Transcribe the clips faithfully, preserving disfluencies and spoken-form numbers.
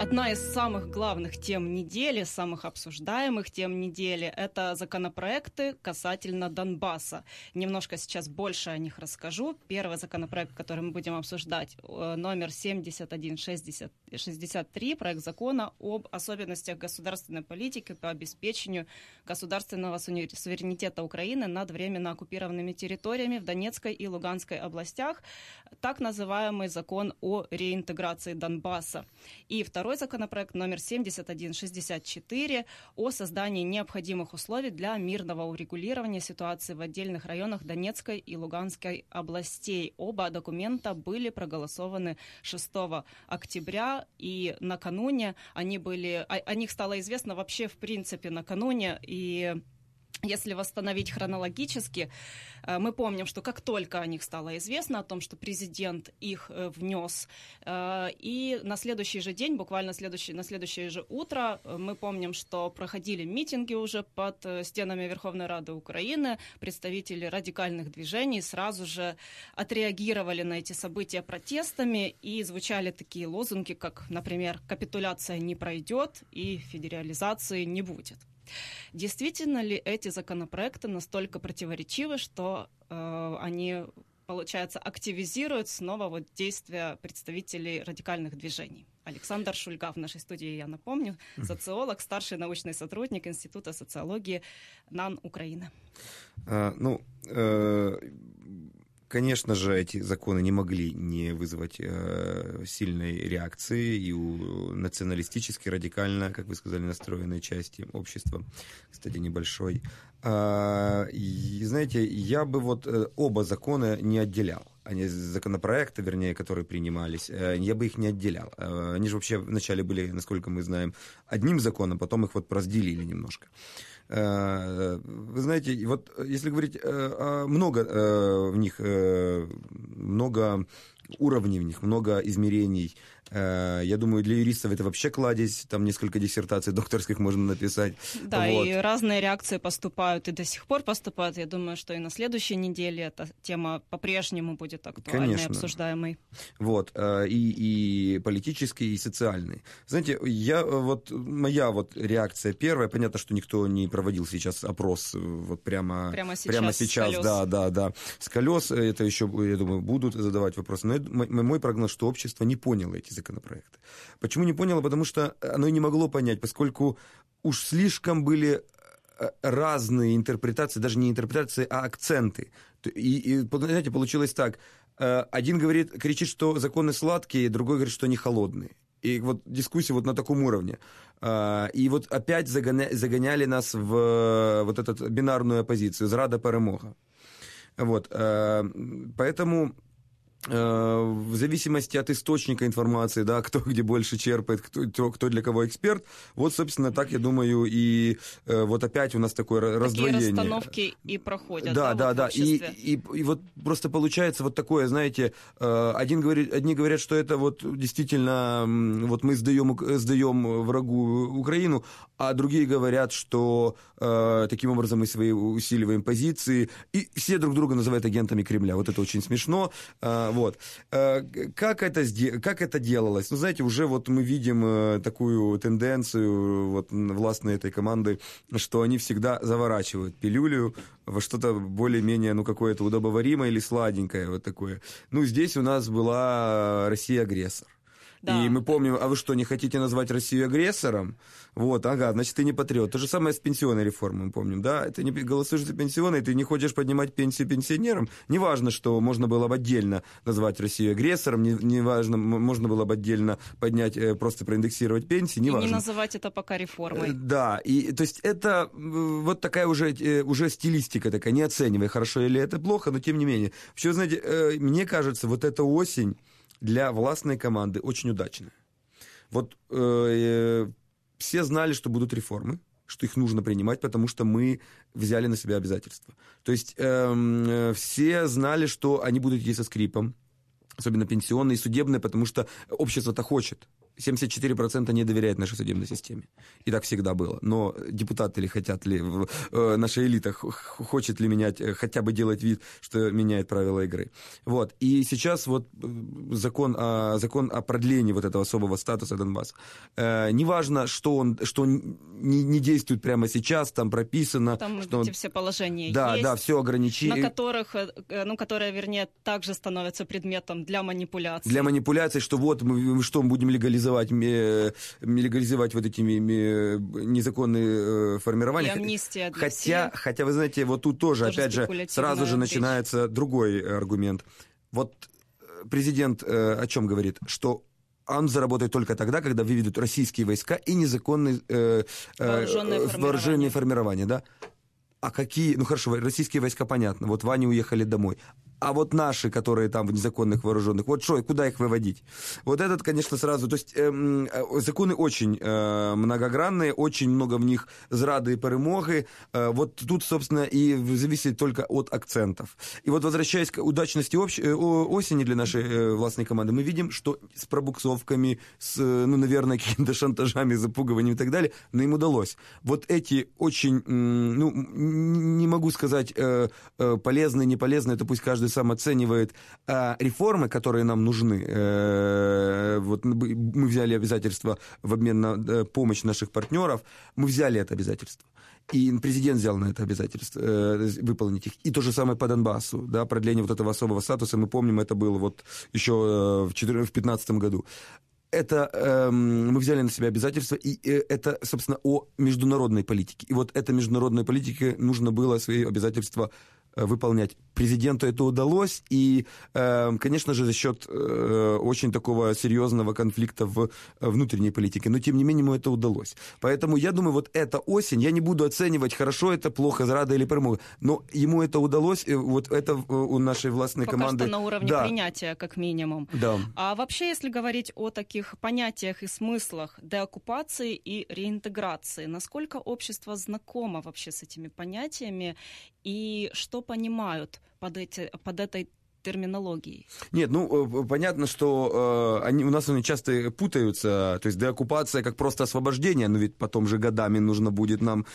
Одна из самых главных тем недели, самых обсуждаемых тем недели – это законопроекты касательно Донбасса. Немножко сейчас больше о них расскажу. Первый законопроект, который мы будем обсуждать, номер семьдесят один шестьдесят три, проект закона об особенностях государственной политики по обеспечению государственного суверенитета Украины над временно оккупированными территориями в Донецкой и Луганской областях, так называемый закон о реинтеграции Донбасса. И второй законопроект номер семьдесят один шестьдесят четыре о создании необходимых условий для мирного урегулирования ситуации в отдельных районах Донецкой и Луганской областей. Оба документа были проголосованы шестого октября, и накануне они были, о, о них стало известно вообще в принципе накануне, и если восстановить хронологически, мы помним, что как только о них стало известно, о том, что президент их внес, и на следующий же день, буквально следующий, на следующее же утро, мы помним, что проходили митинги уже под стенами Верховной Рады Украины, представители радикальных движений сразу же отреагировали на эти события протестами, и звучали такие лозунги, как, например, «Капитуляция не пройдет» и «Федерализации не будет». Действительно ли эти законопроекты настолько противоречивы, что э, они, получается, активизируют снова вот действия представителей радикальных движений? Александр Шульга в нашей студии, я напомню, социолог, старший научный сотрудник Института социологии НАН Украины. А, ну, э, конечно же, эти законы не могли не вызвать э, сильной реакции и у националистически, радикально, как вы сказали, настроенной части общества, кстати, небольшой. А, и, знаете, я бы вот э, оба закона не отделял. Они, законопроекты, вернее, которые принимались, я бы их не отделял. Они же вообще вначале были, насколько мы знаем, одним законом, потом их вот разделили немножко. Вы знаете, вот если говорить, много в них, много уровней в них, много измерений. Я думаю, для юристов это вообще кладезь, там несколько диссертаций докторских можно написать. Да, вот. И разные реакции поступают, и до сих пор поступают. Я думаю, что и на следующей неделе эта тема по-прежнему будет актуальной, конечно, обсуждаемой. Вот, и, и политической, и социальной. Знаете, я, вот, моя вот реакция первая, понятно, что никто не проводил сейчас опрос вот прямо, прямо сейчас, прямо сейчас да, да, да, с колес, это еще, я думаю, будут задавать вопросы. Но мой прогноз, что общество не поняло эти законопроекты. Почему не поняло? Потому что оно и не могло понять, поскольку уж слишком были разные интерпретации, даже не интерпретации, а акценты. И, и знаете, получилось так. Один говорит, кричит, что законы сладкие, другой говорит, что они холодные. И вот дискуссия вот на таком уровне. И вот опять загоня, загоняли нас в вот эту бинарную оппозицию, зрада перемога. Вот. Поэтому в зависимости от источника информации, да, кто где больше черпает, кто, кто для кого эксперт, вот, собственно, так, я думаю, и вот опять у нас такое такие раздвоение. Такие расстановки и проходят. Да, да, да, да. И, и, и вот просто получается вот такое, знаете, один говорит, одни говорят, что это вот действительно, вот мы сдаем, сдаем врагу Украину, а другие говорят, что таким образом мы свои усиливаем позиции, и все друг друга называют агентами Кремля. Вот это очень смешно. Вот. Как это, как это делалось? Ну, знаете, уже вот мы видим такую тенденцию вот властной этой команды, что они всегда заворачивают пилюлю во что-то более-менее, ну, какое-то удобоваримое или сладенькое вот такое. Ну, здесь у нас была Россия-агрессор. Да. И мы помним, а вы что, не хотите назвать Россию агрессором? Вот, ага, значит, ты не патриот. То же самое с пенсионной реформой, мы помним, да? Ты не голосуешь за пенсионные, ты не хочешь поднимать пенсию пенсионерам. Неважно, что можно было бы отдельно назвать Россию агрессором, неважно, не можно было бы отдельно поднять, просто проиндексировать пенсии, неважно. И не называть это пока реформой. Да, и то есть это вот такая уже, уже стилистика такая, не оценивая, хорошо или это плохо, но тем не менее. Вообще, знаете, мне кажется, вот эта осень для властной команды очень удачная. Вот э, все знали, что будут реформы, что их нужно принимать, потому что мы взяли на себя обязательства. То есть э, все знали, что они будут идти со скрипом, особенно пенсионные и судебные, потому что общество-то хочет. семьдесят четыре процента не доверяют нашей судебной системе. И так всегда было. Но депутаты ли хотят ли, э, наша элита хочет ли менять, хотя бы делать вид, что меняет правила игры. Вот. И сейчас вот закон о, закон о продлении вот этого особого статуса Донбасса. Э, неважно, что он, что он не, не действует прямо сейчас, там прописано. Там что эти он, все положения да, есть. Да, все ограничения. На которых, ну, которые, вернее, также становятся предметом для манипуляций. Для манипуляций, что вот мы что, мы будем легализовать, легализовать вот эти незаконные формирования. И амнистия для хотя, всех. Хотя, вы знаете, вот тут тоже, тоже опять же, сразу же речь. начинается другой аргумент. Вот президент о чем говорит? Что он заработает только тогда, когда выведут российские войска и незаконные э, вооруженные э, формирования. вооруженные формирования, да? А какие, ну хорошо, российские войска, понятно, вот Ваня уехали домой. А вот наши, которые там в незаконных вооруженных, вот что, куда их выводить? Вот этот, конечно, сразу, то есть э, законы очень э, многогранные, очень много в них зрады и перемоги. Э, вот тут, собственно, и зависит только от акцентов. И вот возвращаясь к удачности общ... осени для нашей э, властной команды, мы видим, что с пробуксовками, с, ну, наверное, какими-то шантажами, запугиванием и так далее, но им удалось. Вот эти очень, ну, не могу сказать, э, э, полезные, неполезные, это пусть каждый сам оценивает, а реформы, которые нам нужны. Э, вот мы взяли обязательства в обмен на помощь наших партнеров, мы взяли это обязательство. И президент взял на это обязательство э, выполнить их. И то же самое по Донбассу, да, продление вот этого особого статуса, мы помним, это было вот еще в две тысячи пятнадцатом году. Это э, мы взяли на себя обязательства, и э, это, собственно, о международной политике. И вот этой международной политике нужно было свои обязательства э, выполнять. Президенту это удалось, и, э, конечно же, за счет э, очень такого серьезного конфликта в внутренней политике. Но, тем не менее, ему это удалось. Поэтому, я думаю, вот эта осень, я не буду оценивать, хорошо это, плохо, зрада или перемога, но ему это удалось, и вот это у нашей властной Пока команды... Пока что на уровне да. принятия, как минимум. Да. А вообще, если говорить о таких понятиях и смыслах деоккупации и реинтеграции, насколько общество знакомо вообще с этими понятиями и что понимают под, эти, под этой терминологией? Нет, ну, понятно, что э, они, у нас они часто путаются, то есть деоккупация как просто освобождение, но ведь потом же годами нужно будет нам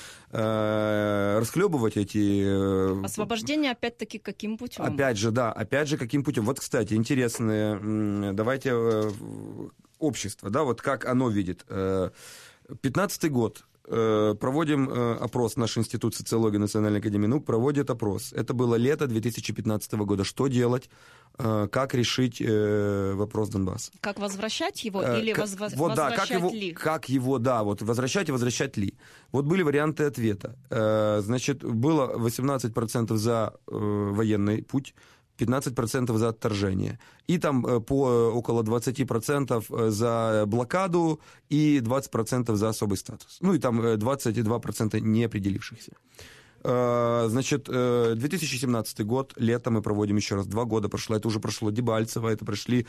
э, расхлебывать эти... Э, Освобождение, опять-таки, каким путем? Опять же, да, опять же, каким путем. Вот, кстати, интересное, давайте э, общество, да, вот как оно видит. пятнадцатый год. Проводим опрос, наш институт социологии Национальной академии наук проводит опрос. Это было лето две тысячи пятнадцатого года. Что делать? Как решить вопрос Донбасса? Как возвращать его или как, возва- вот, возвращать да, как его, ли? Как его, да, вот возвращать и возвращать ли. Вот были варианты ответа. Значит, было восемнадцать процентов за военный путь, пятнадцать процентов за отторжение. И там по около двадцать процентов за блокаду и двадцать процентов за особый статус. Ну и там двадцать два процента неопределившихся. Значит, две тысячи семнадцатый год, лето мы проводим еще раз, два года прошло, это уже прошло Дебальцево, это прошли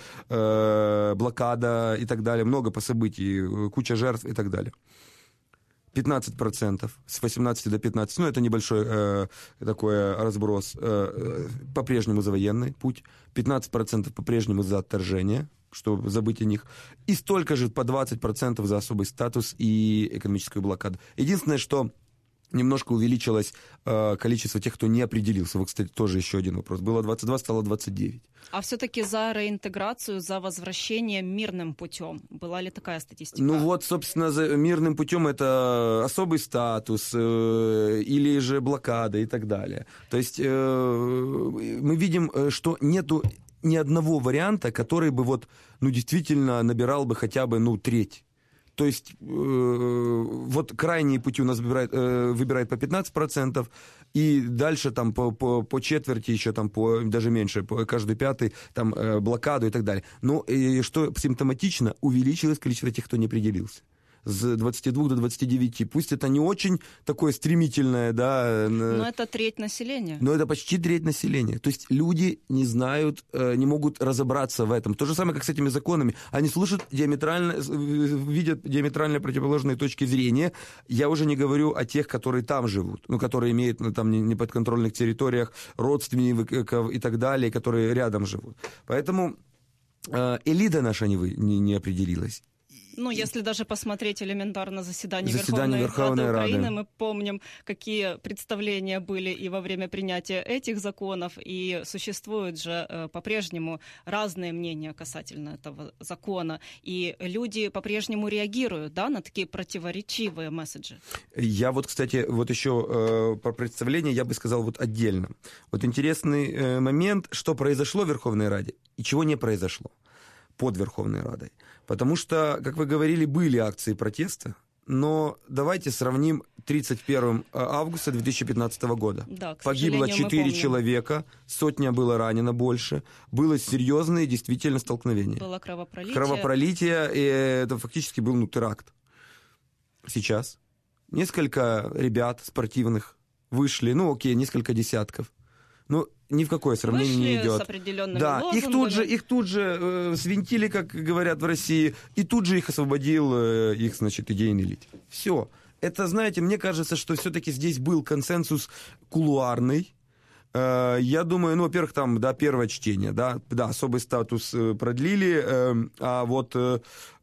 э, блокада и так далее, много по событий, куча жертв и так далее. пятнадцать процентов с восемнадцати до пятнадцати, ну это небольшой э, такой разброс, э, по-прежнему за военный путь, пятнадцать процентов по-прежнему за отторжение, чтобы забыть о них, и столько же по двадцать процентов за особый статус и экономическую блокаду. Единственное, что немножко увеличилось э, количество тех, кто не определился. Вот, кстати, тоже еще один вопрос. Было двадцать два, стало двадцать девять. А все-таки за реинтеграцию, за возвращение мирным путем. Была ли такая статистика? Ну вот, собственно, за мирным путем это особый статус э, или же блокада и так далее. То есть э, мы видим, что нету ни одного варианта, который бы вот, ну, действительно набирал бы хотя бы, ну, треть. То есть э, вот крайние пути у нас выбирает, э, выбирает по пятнадцать процентов, и дальше там по, по, по четверти еще, там по, даже меньше, по каждый пятый, там э, блокаду и так далее. Но и что симптоматично, увеличилось количество тех, кто не определился. С двадцати двух до двадцати девяти. Пусть это не очень такое стремительное, да. Но это треть населения. Но это почти треть населения. То есть люди не знают, не могут разобраться в этом. То же самое, как с этими законами. Они слушают диаметрально, видят диаметрально противоположные точки зрения. Я уже не говорю о тех, которые там живут, ну, которые имеют на там неподконтрольных территориях родственников и так далее, которые рядом живут. Поэтому элита наша не, не, не определилась. Ну, если даже посмотреть элементарно заседание, заседание Верховной, Верховной Рады Рады, Украины, мы помним, какие представления были и во время принятия этих законов, и существуют же э, по-прежнему разные мнения касательно этого закона, и люди по-прежнему реагируют, да, на такие противоречивые месседжи. Я вот, кстати, вот еще э, про представление я бы сказал вот отдельно. Вот интересный э, момент, что произошло в Верховной Раде и чего не произошло под Верховной Радой. Потому что, как вы говорили, были акции протеста, но давайте сравним тридцать первого августа две тысячи пятнадцатого года. Да, к Погибло четыре человека, сотня было ранено больше, было серьезные действительно столкновения. Было кровопролитие. Кровопролитие, и это фактически был ну, теракт. Сейчас несколько ребят спортивных вышли, ну окей, несколько десятков. Ну, ни в какое сравнение Вышли не идет. С определенными да, лозунгами. их тут же, их тут же э, свинтили, как говорят в России, и тут же их освободил э, их, значит, идейный лидер. Все. Это, знаете, мне кажется, что все-таки здесь был консенсус кулуарный. Э, я думаю, ну, во-первых, там, да, первое чтение, да, да, особый статус э, продлили, э, а вот э,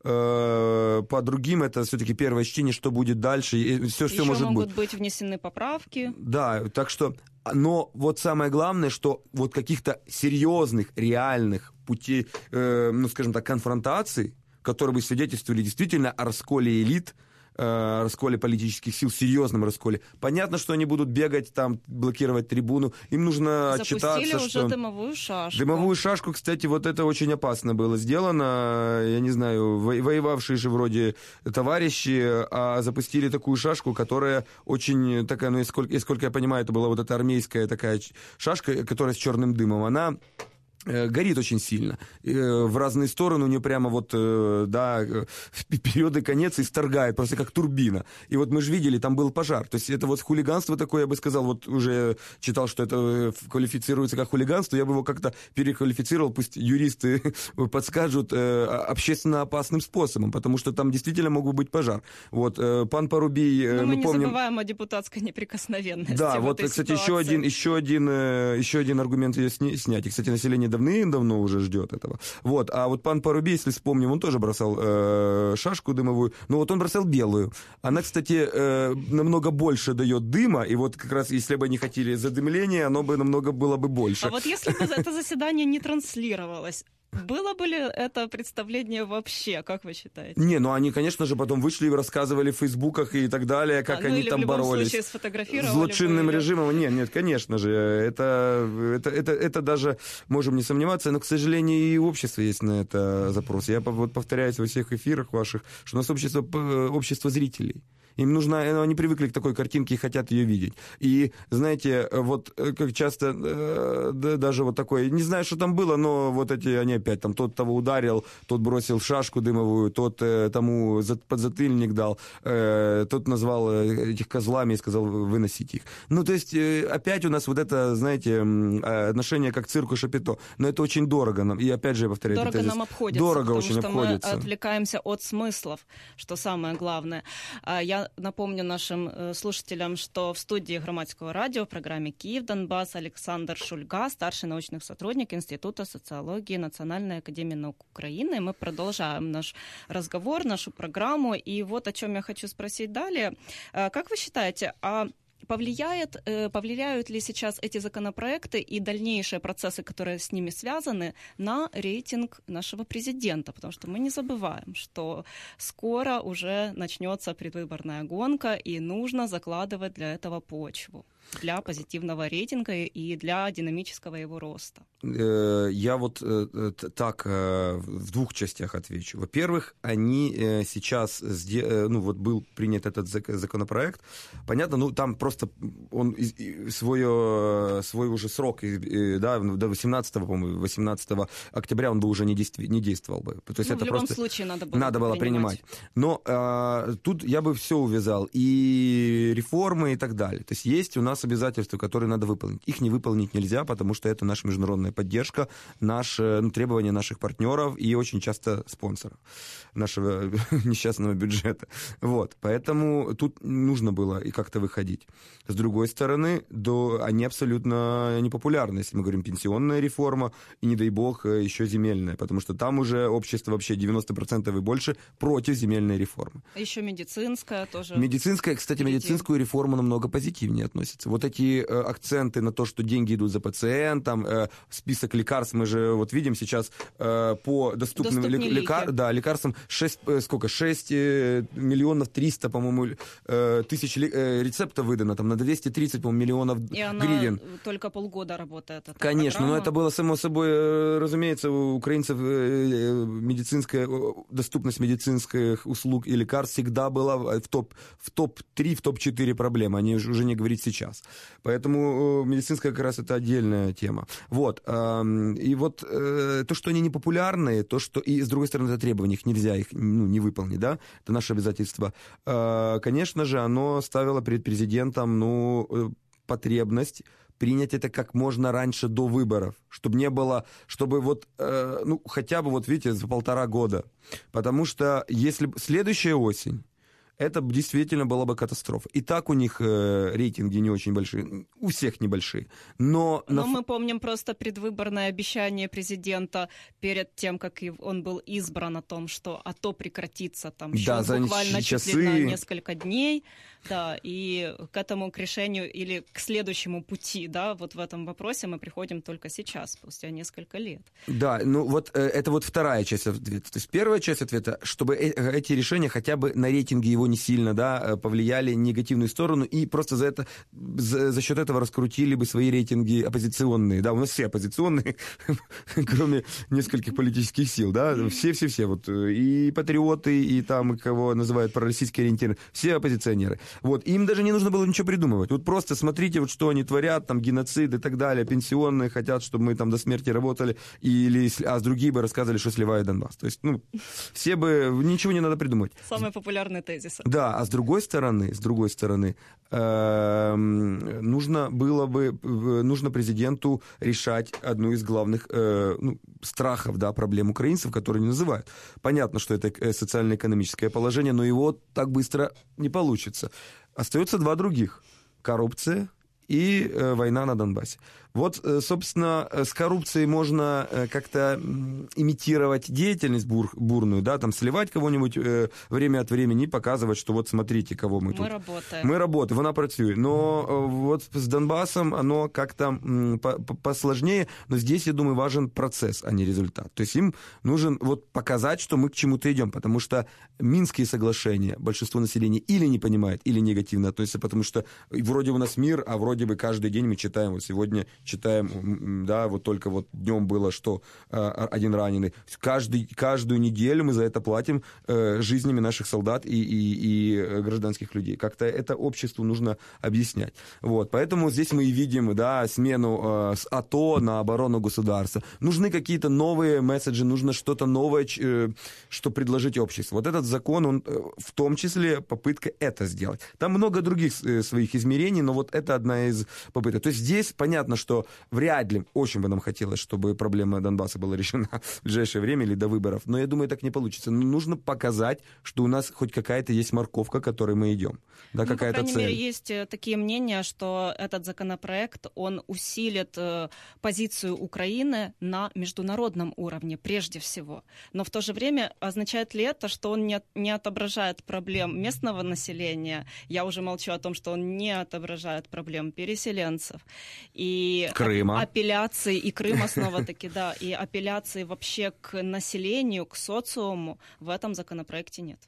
э, по другим это все-таки первое чтение, что будет дальше, и все, Еще все может могут быть. быть внесены поправки. Да, так что... Но вот самое главное, что вот каких-то серьезных, реальных путей, э, ну, скажем так, конфронтаций, которые бы свидетельствовали действительно о расколе элит, э, расколе политических сил, серьезном расколе. Понятно, что они будут бегать там, блокировать трибуну. Им нужно отчитаться, Запустили уже что... дымовую шашку. Дымовую шашку, кстати, вот это очень опасно было сделано. Я не знаю, во- воевавшие же вроде товарищи, а запустили такую шашку, которая очень такая, ну, и сколько, и сколько я понимаю, это была вот эта армейская такая шашка, которая с черным дымом. Она горит очень сильно. В разные стороны у нее прямо вот, да, в периоды конец исторгает, просто как турбина. И вот мы же видели, там был пожар. То есть это вот хулиганство такое, я бы сказал, вот уже читал, что это квалифицируется как хулиганство, я бы его как-то переквалифицировал, пусть юристы подскажут, общественно опасным способом, потому что там действительно мог бы быть пожар. Вот, пан Порубий, Но мы, мы не помним... забываем о депутатской неприкосновенности. Да, в вот, этой кстати, ситуации. еще один, еще один, еще один аргумент ее сни- снять. И, кстати, население давным-давно уже ждет этого. Вот, а вот пан Порубий, если вспомним, он тоже бросал э, шашку дымовую, но вот он бросал белую. Она, кстати, э, намного больше дает дыма, и вот как раз, если бы они хотели задымления, оно бы намного было бы больше. А вот если бы это заседание не транслировалось, было бы ли это представление вообще, как вы считаете? Не, ну они, конечно же, потом вышли и рассказывали в фейсбуках и так далее, как а, ну они или там в любом боролись. случае сфотографировали с злочинным бы, или... режимом. Нет, нет, конечно же. Это, это, это, это даже, можем не сомневаться, но, к сожалению, и общество есть на это запрос. Я вот повторяюсь во всех эфирах ваших, что у нас общество, общество зрителей. Им нужно, они привыкли к такой картинке и хотят ее видеть. И, знаете, вот как часто да, даже вот такое, не знаю, что там было, но вот эти, они опять там, тот того ударил, тот бросил шашку дымовую, тот тому подзатыльник дал, тот назвал этих козлами и сказал выносить их. Ну, то есть, опять у нас вот это, знаете, отношение как к цирку Шапито. Но это очень дорого нам. И опять же, я повторяю, дорого это нам обходится. Дорого потому очень что обходится. Мы отвлекаемся от смыслов, что самое главное. Я напомню нашим слушателям, что в студии Громадского радио в программе «Киев, Донбасс» Александр Шульга, старший научный сотрудник Института социологии Национальной академии наук Украины. Мы продолжаем наш разговор, нашу программу. И вот о чем я хочу спросить далее. Как вы считаете, а Повлияет, повлияют ли сейчас эти законопроекты и дальнейшие процессы, которые с ними связаны, на рейтинг нашего президента? Потому что мы не забываем, что скоро уже начнется предвыборная гонка, и нужно закладывать для этого почву, для позитивного рейтинга и для динамического его роста. Я вот так в двух частях отвечу. Во-первых, они сейчас, ну вот был принят этот законопроект, понятно, ну там просто он свой, свой уже срок, да, до восемнадцатого, по-моему, восемнадцатого октября он бы уже не действовал, не действовал бы. То есть ну, это в любом просто случае надо было, надо было принимать. принимать. Но а, тут я бы все увязал, и реформы, и так далее. То есть есть у нас нас обязательства, которые надо выполнить. Их не выполнить нельзя, потому что это наша международная поддержка, наши, ну, требования наших партнеров и очень часто спонсоров нашего несчастного бюджета. Вот. Поэтому тут нужно было и как-то выходить. С другой стороны, до, они абсолютно непопулярны, если мы говорим пенсионная реформа и, не дай бог, еще земельная, потому что там уже общество вообще девяносто процентов и больше против земельной реформы. Еще медицинская тоже. Медицинская, кстати, впереди. Медицинскую реформу намного позитивнее относится. Вот эти э, акценты на то, что деньги идут за пациентом, э, список лекарств, мы же вот видим сейчас э, по доступным лек- лекар- да, лекарствам шесть, э, сколько, шесть э, миллионов триста, по-моему, э, тысяч э, рецептов выдано, там на двести тридцать, по-моему, миллионов И она гривен. только полгода работает. Эта Конечно, программа. но это было само собой, э, разумеется, у украинцев э, медицинская, доступность медицинских услуг и лекарств всегда была в топ, в топ-три, в топ-четыре проблемы, они уже не говорить сейчас. Поэтому медицинская как раз это отдельная тема. Вот. И вот то, что они непопулярные, то, что... И, с другой стороны, это требования, их нельзя их ну, не выполнить, да? Это наше обязательство. Конечно же, оно ставило перед президентом, ну, потребность принять это как можно раньше до выборов, чтобы не было, чтобы вот, э, ну, хотя бы, вот видите, за полтора года. Потому что если следующая осень, это действительно была бы катастрофа. И так у них э, рейтинги не очень большие, у всех небольшие. Но, Но на... мы помним просто предвыборное обещание президента перед тем, как он был избран, о том, что АТО прекратится там да, еще буквально часы... чуть ли на несколько дней. Да, и к этому, к решению или к следующему пути, да, вот в этом вопросе мы приходим только сейчас, спустя несколько лет. Да, ну вот э, это вот вторая часть ответа. То есть первая часть ответа, чтобы э- эти решения хотя бы на рейтинге его не сильно, да, повлияли в негативную сторону и просто за это, за, за счет этого раскрутили бы свои рейтинги оппозиционные, да, у нас все оппозиционные, кроме нескольких политических сил, да, все-все-все, вот, и патриоты, и там, кого называют пророссийские ориентиры, все оппозиционеры. Вот, им даже не нужно было ничего придумывать. Вот просто смотрите, вот что они творят, там геноцид и так далее, пенсионные хотят, чтобы мы там до смерти работали, или, а с другие бы рассказывали, что сливают Донбасс. То есть, ну, все бы, ничего не надо придумать. Самые популярные тезисы. Да, а с другой стороны, с другой стороны, э, нужно было бы, нужно президенту решать одну из главных э, ну, страхов, да, проблем украинцев, которые не называют. Понятно, что это социально-экономическое положение, но его так быстро не получится. Остается два других. Коррупция и э, война на Донбассе. Вот, собственно, с коррупцией можно как-то имитировать деятельность бур, бурную, да, там сливать кого-нибудь э, время от времени и показывать, что вот смотрите, кого мы, мы тут. Мы работаем. Мы работаем, вона працює. Но э, вот с Донбассом оно как-то м, по- по- посложнее, но здесь, я думаю, важен процесс, а не результат. То есть им нужен вот показать, что мы к чему-то идем, потому что Минские соглашения большинство населения или не понимает, или негативно относится, потому что вроде у нас мир, а вроде бы каждый день мы читаем, вот сегодня читаем, да, вот только вот днем было, что э, один раненый. Каждый, каждую неделю мы за это платим э, жизнями наших солдат и, и, и гражданских людей. Как-то это обществу нужно объяснять. Вот, поэтому здесь мы и видим, да, смену э, с АТО на оборону государства. Нужны какие-то новые месседжи, нужно что-то новое, э, что предложить обществу. Вот этот закон, он э, в том числе попытка это сделать. Там много других э, своих измерений, но вот это одна из попыток. То есть здесь понятно, что вряд ли, очень бы нам хотелось, чтобы проблема Донбасса была решена в ближайшее время или до выборов, но я думаю, так не получится. Но нужно показать, что у нас хоть какая-то есть морковка, к которой мы идем. Да, ну, какая-то по крайней цель. мере, есть такие мнения, что этот законопроект, он усилит э, позицию Украины на международном уровне прежде всего. Но в то же время означает ли это, что он не, не отображает проблем местного населения? Я уже молчу о том, что он не отображает проблем переселенцев. И Крыма. апелляции, и Крыма снова-таки, да, и апелляции вообще к населению, к социуму в этом законопроекте нет.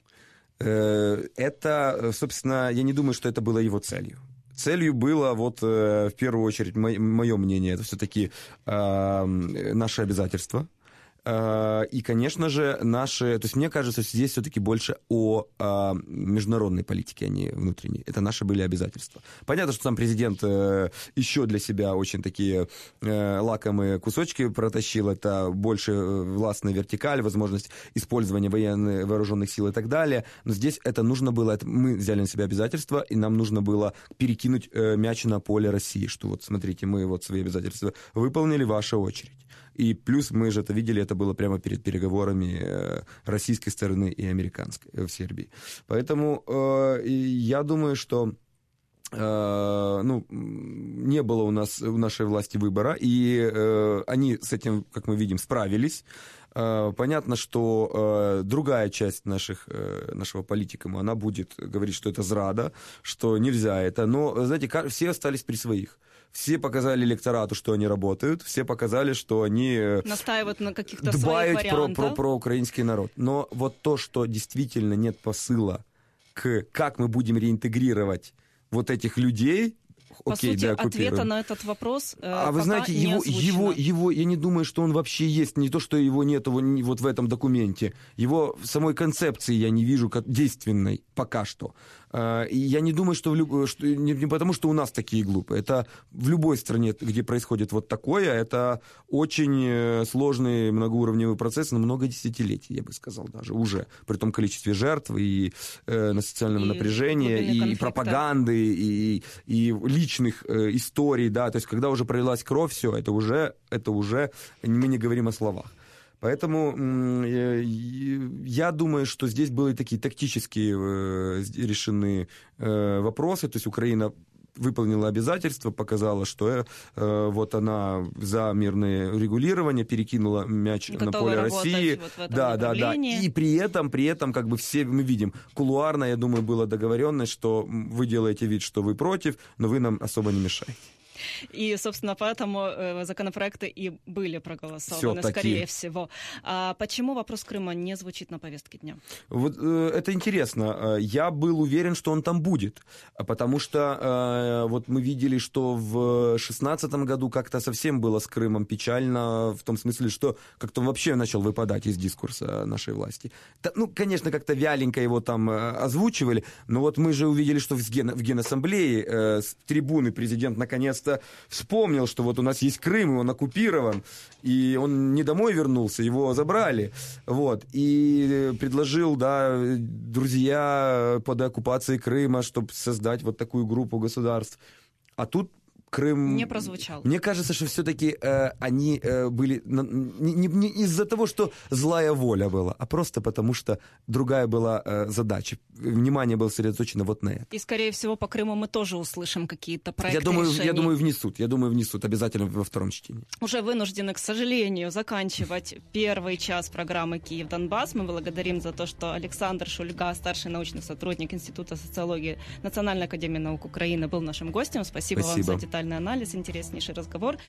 Это, собственно, я не думаю, что это было его целью. Целью было, вот, в первую очередь, мое мнение, это все-таки э, наше обязательство. И, конечно же, наши... То есть мне кажется, что здесь все-таки больше о международной политике, а не внутренней. Это наши были обязательства. Понятно, что сам президент еще для себя очень такие лакомые кусочки протащил. Это больше властная вертикаль, возможность использования военных вооруженных сил и так далее. Но здесь это нужно было... Это мы взяли на себя обязательства, и нам нужно было перекинуть мяч на поле России, что вот смотрите, мы вот свои обязательства выполнили, ваша очередь. И плюс мы же это видели, это было прямо перед переговорами российской стороны и американской в Сербии. Поэтому э, я думаю, что э, ну, не было у нас, у нашей власти выбора, и э, они с этим, как мы видим, справились. Понятно, что э, другая часть наших, э, нашего политикума, она будет говорить, что это зрада, что нельзя это. Но, знаете, все остались при своих. Все показали электорату, что они работают, все показали, что они настаивают на каких-то дбают своих про, про, про украинский народ. Но вот то, что действительно нет посыла к как мы будем реинтегрировать вот этих людей... По Окей, сути, да, ответа на этот вопрос э, А вы пока знаете, не его, озвучено. его, его, я не думаю, что он вообще есть. Не то, что его нет вот в этом документе. Его в самой концепции я не вижу как действенной пока что. И я не думаю, что, в люб... что не, не потому, что у нас такие глупые. Это в любой стране, где происходит вот такое, это очень сложный многоуровневый процесс на много десятилетий, я бы сказал, даже уже. При том количестве жертв и э, на социальном и напряжении, и конфликта. Пропаганды, и, и личных э, историй, да, то есть когда уже пролилась кровь, все, это уже, это уже мы не говорим о словах. Поэтому я думаю, что здесь были такие тактические решены вопросы, то есть Украина выполнила обязательства, показала, что э, вот она за мирное регулирование, перекинула мяч готова на поле России. Вот да, да, да. И при этом, при этом, как бы все мы видим, кулуарно, я думаю, была договоренность, что вы делаете вид, что вы против, но вы нам особо не мешаете. И, собственно, поэтому э, законопроекты и были проголосованы, Всё, скорее всего. А почему вопрос Крыма не звучит на повестке дня? Вот э, это интересно. Я был уверен, что он там будет, потому что э, вот мы видели, что в шестнадцатом году как-то совсем было с Крымом печально, в том смысле, что как-то вообще начал выпадать из дискурса нашей власти. Да, ну, конечно, как-то вяленько его там э, озвучивали, но вот мы же увидели, что в, ген, в Генассамблее э, с трибуны президент наконец-то вспомнил, что вот у нас есть Крым, и он оккупирован, и он не домой вернулся, его забрали, вот, и предложил, да, друзья под оккупацией Крыма, чтобы создать вот такую группу государств. А тут Крым... Не прозвучал. Мне кажется, что все-таки э, они э, были... Не, не, не из-за того, что злая воля была, а просто потому, что другая была э, задача. Внимание было сосредоточено вот на это. И, скорее всего, по Крыму мы тоже услышим какие-то проекты, я думаю, решений. Я думаю, внесут. Я думаю, внесут обязательно во втором чтении. Уже вынуждены, к сожалению, заканчивать первый час программы «Киев-Донбасс». Мы благодарим за то, что Александр Шульга, старший научный сотрудник Института социологии Национальной академии наук Украины, был нашим гостем. Спасибо, Спасибо. вам за детальный анализ, интереснейший разговор.